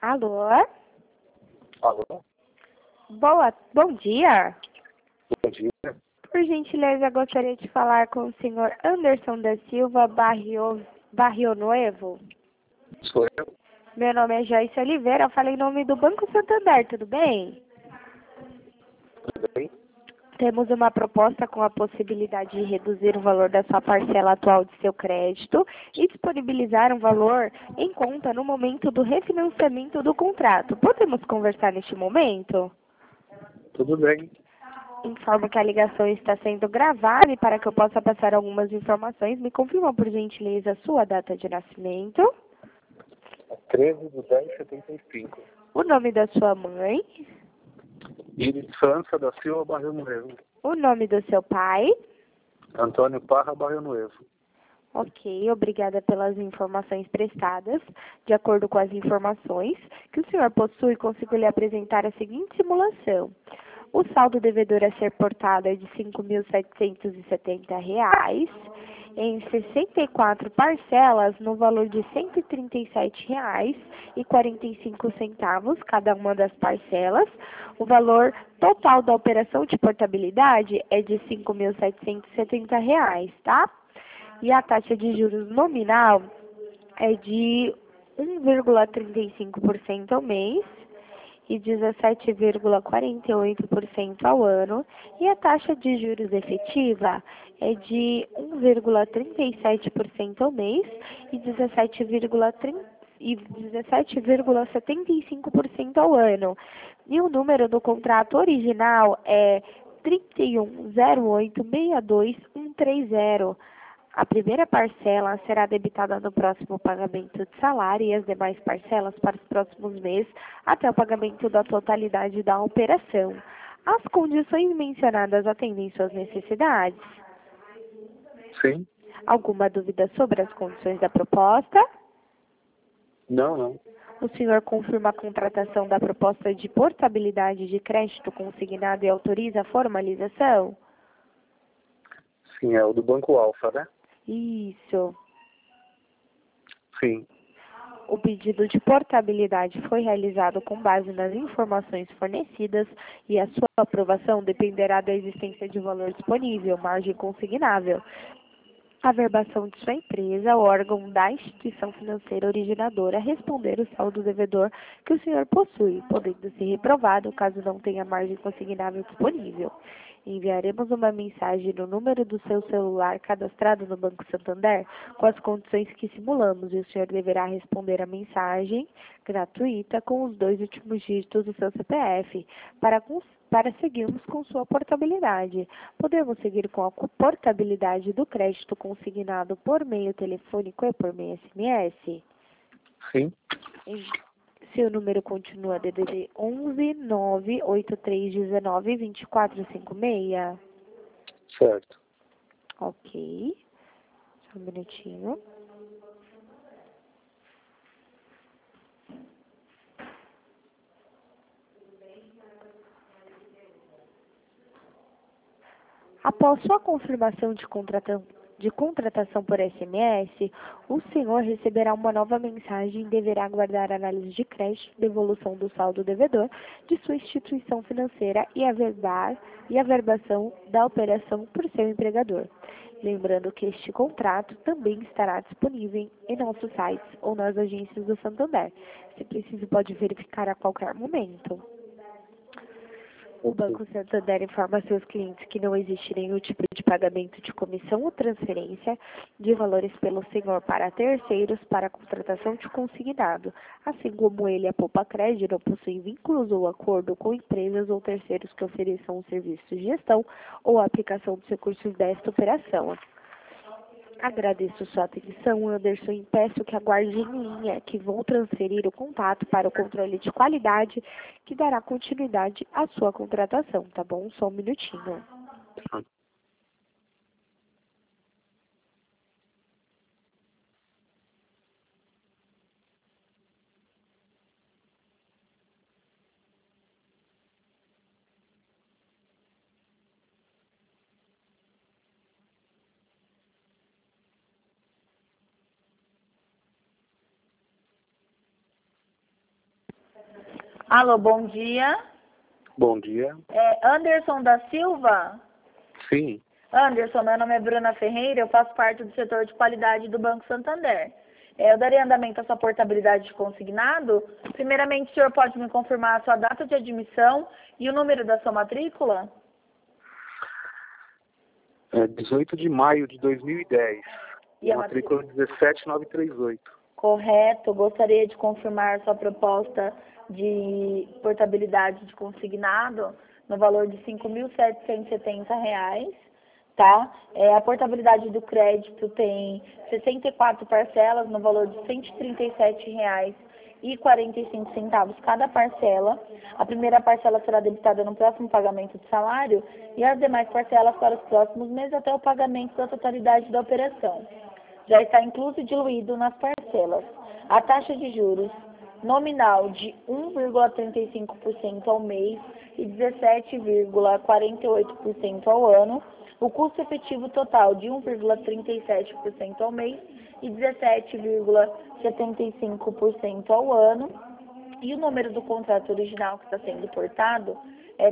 Alô? Alô? Bom dia. Bom dia. Por gentileza, gostaria de falar com o senhor Anderson da Silva Barrio Nuevo. Sou eu. Meu nome é Joyce Oliveira, eu falei em nome do Banco Santander, tudo bem? Tudo bem? Temos uma proposta com a possibilidade de reduzir o valor da sua parcela atual de seu crédito e disponibilizar um valor em conta no momento do refinanciamento do contrato. Podemos conversar neste momento? Tudo bem. Informo que a ligação está sendo gravada e para que eu possa passar algumas informações, me confirma por gentileza a sua data de nascimento, É 13/10/75. o nome da sua mãe, Iris França da Silva Barrio Nuevo. o nome do seu pai. Antônio Parra Barrio Nuevo. Ok, obrigada pelas informações prestadas. De acordo com as informações que o senhor possui, consigo lhe apresentar a seguinte simulação. O saldo devedor a ser portado é de R$ 5.770 em 64 parcelas no valor de R$ 137,45 cada uma das parcelas. O valor total da operação de portabilidade é de R$ 5.770, tá? E a taxa de juros nominal é de 1,35% ao mês e 17,48% ao ano, e a taxa de juros efetiva é de 1,37% ao mês e 17,75% ao ano. E o número do contrato original é 3108623130. A primeira parcela será debitada no próximo pagamento de salário e as demais parcelas para os próximos meses até o pagamento da totalidade da operação. As condições mencionadas atendem suas necessidades? Sim? Alguma dúvida sobre as condições da proposta? Não. O senhor confirma a contratação da proposta de portabilidade de crédito consignado e autoriza a formalização? Sim, é o do Banco Alfa, né? Isso. Sim. O pedido de portabilidade foi realizado com base nas informações fornecidas e a sua aprovação dependerá da existência de valor disponível, margem consignável, averbação de sua empresa, órgão da instituição financeira originadora, responder o saldo devedor que o senhor possui, podendo ser reprovado caso não tenha margem consignável disponível. Enviaremos uma mensagem no número do seu celular cadastrado no Banco Santander com as condições que simulamos e o senhor deverá responder a mensagem gratuita com os 2 últimos dígitos do seu CPF para seguirmos com sua portabilidade. Podemos seguir com a portabilidade do crédito consignado por meio telefônico e por meio SMS? Sim. Seu número continua DDD 11 98319 2456. Certo. Ok. Só um minutinho. Após sua confirmação de contratação por SMS, o senhor receberá uma nova mensagem e deverá aguardar a análise de crédito, devolução do saldo devedor de sua instituição financeira e a verbação da operação por seu empregador. Lembrando que este contrato também estará disponível em nossos sites ou nas agências do Santander. Se preciso, pode verificar a qualquer momento. O Banco Santander informa a seus clientes que não existe nenhum tipo de pagamento de comissão ou transferência de valores pelo senhor para terceiros para a contratação de consignado, assim como ele, a Poupa Crédito, não possui vínculos ou acordo com empresas ou terceiros que ofereçam o serviço de gestão ou aplicação dos recursos desta operação. Agradeço sua atenção, Anderson, e peço que aguarde em linha, que vou transferir o contato para o controle de qualidade, que dará continuidade à sua contratação, tá bom? Só um minutinho. Alô, bom dia. Bom dia. Anderson da Silva? Sim. Anderson, meu nome é Bruna Ferreira, eu faço parte do setor de qualidade do Banco Santander. Eu darei andamento à sua portabilidade de consignado. Primeiramente, o senhor pode me confirmar a sua data de admissão e o número da sua matrícula? 18 de maio de 2010. E a Matrícula 17938. Correto. Gostaria de confirmar sua proposta de portabilidade de consignado no valor de R$ 5.770, tá? A portabilidade do crédito tem 64 parcelas no valor de R$ 137,45 cada parcela. A primeira parcela será debitada no próximo pagamento de salário e as demais parcelas para os próximos meses até o pagamento da totalidade da operação. Já está incluso e diluído nas parcelas. A taxa de juros nominal de 1,35% ao mês e 17,48% ao ano. O custo efetivo total de 1,37% ao mês e 17,75% ao ano. E o número do contrato original que está sendo portado é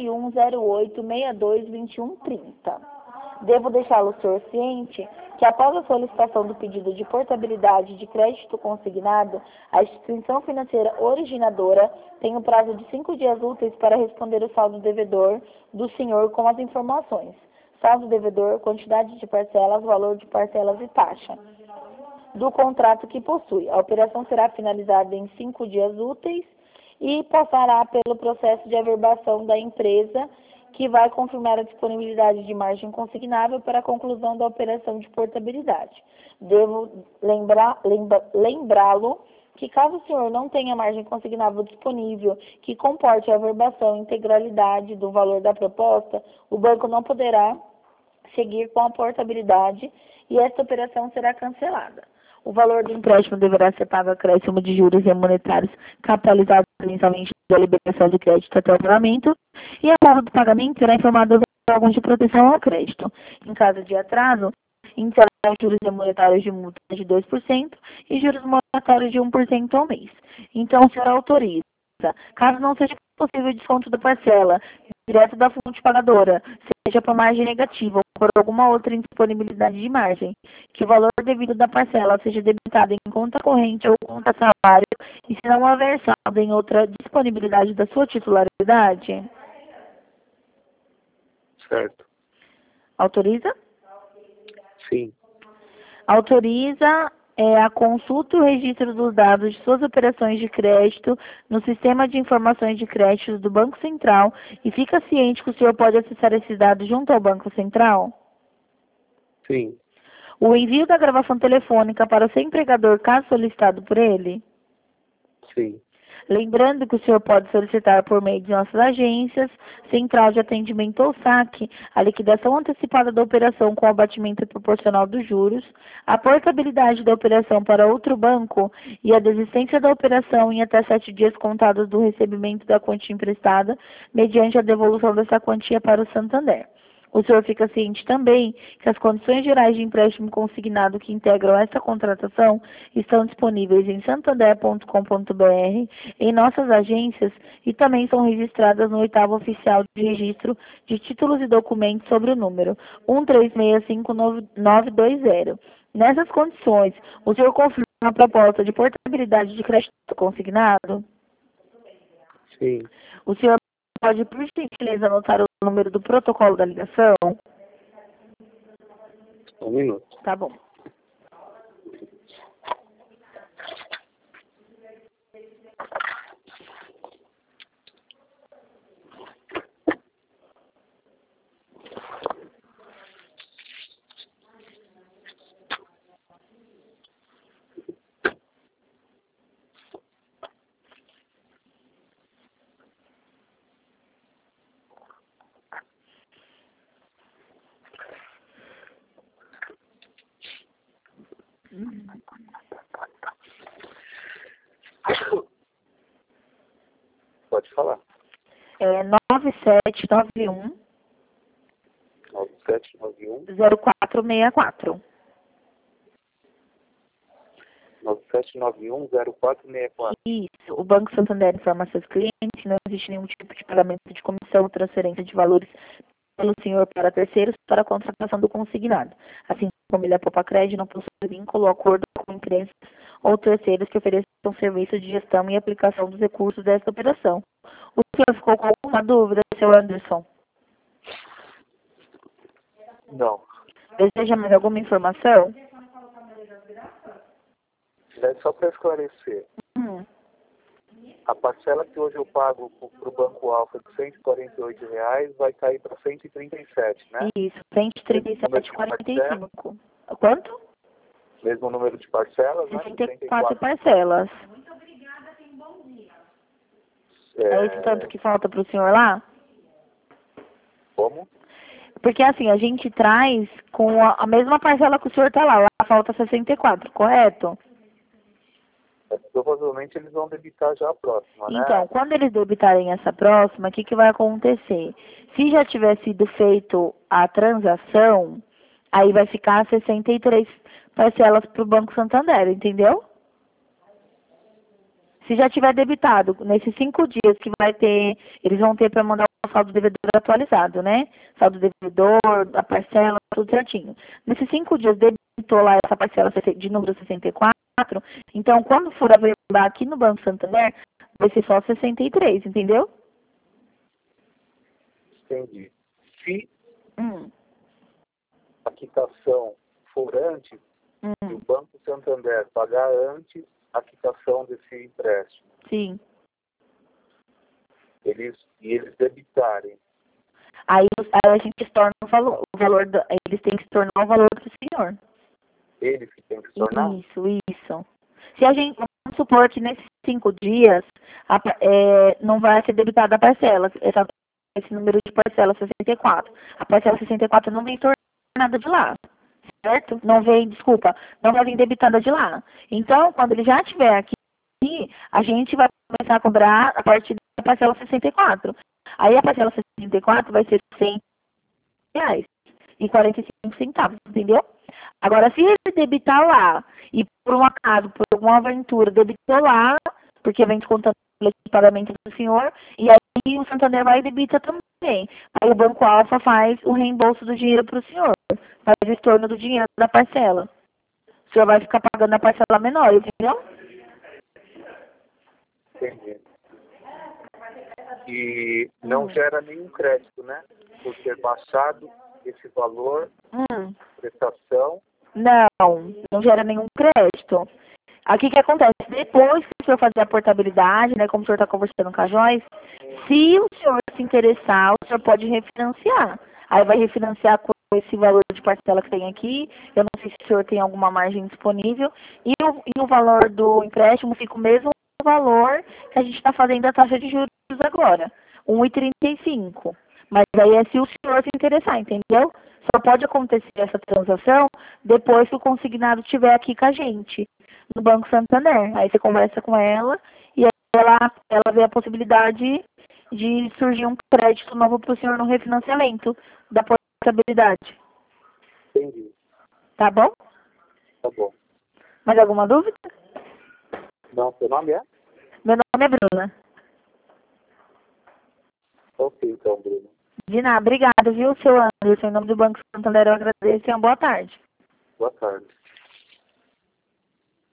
3108622130. Devo deixá-lo senhor ciente que após a solicitação do pedido de portabilidade de crédito consignado, a instituição financeira originadora tem um prazo de 5 dias úteis para responder o saldo devedor do senhor com as informações: saldo devedor, quantidade de parcelas, valor de parcelas e taxa do contrato que possui. A operação será finalizada em 5 dias úteis e passará pelo processo de averbação da empresa, que vai confirmar a disponibilidade de margem consignável para a conclusão da operação de portabilidade. Devo lembrá-lo que caso o senhor não tenha margem consignável disponível que comporte a averbação e integralidade do valor da proposta, o banco não poderá seguir com a portabilidade e esta operação será cancelada. O valor do empréstimo deverá ser pago a acréscimo de juros remonetários capitalizados mensalmente da liberação do crédito até o pagamento, e a prova do pagamento será informada aos órgãos de proteção ao crédito. Em caso de atraso, iniciará juros remonetários de multa de 2% e juros moratórios de 1% ao mês. Então, o senhor autoriza, caso não seja possível o desconto da parcela direto da fonte pagadora, seja por margem negativa ou por alguma outra indisponibilidade de margem, que o valor devido da parcela seja debitado em conta corrente ou conta salário, e se não houver saldo em outra disponibilidade da sua titularidade. Certo. Autoriza? Sim. Autoriza a consulta e o registro dos dados de suas operações de crédito no Sistema de Informações de Créditos do Banco Central e fica ciente que o senhor pode acessar esses dados junto ao Banco Central? Sim. O envio da gravação telefônica para o seu empregador, caso solicitado por ele? Sim. Lembrando que o senhor pode solicitar por meio de nossas agências, Central de Atendimento ou SAC, a liquidação antecipada da operação com abatimento proporcional dos juros, a portabilidade da operação para outro banco e a desistência da operação em até 7 dias contados do recebimento da quantia emprestada, mediante a devolução dessa quantia para o Santander. O senhor fica ciente também que as condições gerais de empréstimo consignado que integram essa contratação estão disponíveis em santander.com.br, em nossas agências, e também são registradas no 8º Oficial de Registro de Títulos e Documentos sobre o número 1365920. Nessas condições, o senhor confirma a proposta de portabilidade de crédito consignado? Sim. O senhor pode, por gentileza, anotar o número do protocolo da ligação? Um minuto. Tá bom. Pode falar. 9791 9791 0464. 97910464. Isso. O Banco Santander informa a seus clientes que não existe nenhum tipo de pagamento de comissão ou transferência de valores pelo senhor para terceiros para a contratação do consignado. Assim como ele é Poupa-Crédito, não possui vínculo ou acordo com empresas ou terceiros que ofereçam serviço de gestão e aplicação dos recursos desta operação. O senhor ficou com alguma dúvida, seu Anderson? Não. Deseja mais alguma informação? É só para esclarecer. A parcela que hoje eu pago para o Banco Alfa de R$ 148 vai cair para 137, né? Isso, 137,45. Quanto? Mesmo número de parcelas, né? 64 parcelas. É esse tanto que falta para o senhor lá? Como? Porque assim, a gente traz com a mesma parcela que o senhor está lá. Lá falta 64, correto? Provavelmente eles vão debitar já a próxima, né? Então, quando eles debitarem essa próxima, o que vai acontecer? Se já tiver sido feito a transação, aí vai ficar 63 parcelas para o Banco Santander, entendeu? Se já tiver debitado, nesses 5 dias que vai ter, eles vão ter para mandar o saldo devedor atualizado, né? Saldo devedor, a parcela, tudo certinho. Nesses 5 dias debitou lá essa parcela de número 64, então quando for averbar aqui no Banco Santander, vai ser só 63, entendeu? Entendi. Se a quitação for antes, e o Banco Santander pagar antes a quitação desse empréstimo, Sim. eles debitarem, Aí a gente torna o valor eles têm que se tornar o valor do senhor. eles que têm que se tornar? Isso. Se a gente, vamos supor que nesses 5 dias não vai ser debitada a parcela, esse número de parcela 64. A parcela 64 não vem tornada de lá, certo? Não vai vir debitada de lá. Então, quando ele já estiver aqui, a gente vai começar a cobrar a partir da parcela 64. Aí a parcela 64 vai ser R$100,45, entendeu? Agora, se ele debitar lá, e por um acaso, por alguma aventura, debitou lá, porque vem descontando o pagamento do senhor, e aí o Santander vai e debita também. Aí o Banco Alfa faz o reembolso do dinheiro para o senhor, faz o estorno do dinheiro da parcela. O senhor vai ficar pagando a parcela menor, entendeu? Entendi. E não gera nenhum crédito, né? Por ter baixado esse valor, prestação. Não gera nenhum crédito. Aqui o que acontece? Depois que o senhor fazer a portabilidade, né, como o senhor está conversando com a Joyce, se o senhor se interessar, o senhor pode refinanciar. Aí vai refinanciar com esse valor de parcela que tem aqui. Eu não sei se o senhor tem alguma margem disponível. E o valor do empréstimo fica o mesmo valor que a gente está fazendo a taxa de juros agora, 1,35. Mas aí é se o senhor se interessar, entendeu? Só pode acontecer essa transação depois que o consignado estiver aqui com a gente, no Banco Santander. Aí você conversa com ela e ela vê a possibilidade de surgir um crédito novo para o senhor no refinanciamento da portabilidade. Entendi. Tá bom? Tá bom. Mais alguma dúvida? Não, seu nome é? Meu nome é Bruna. Ok, então, Bruno. De nada, obrigada, viu, seu Anderson? Em nome do Banco Santander, eu agradeço e uma boa tarde. Boa tarde.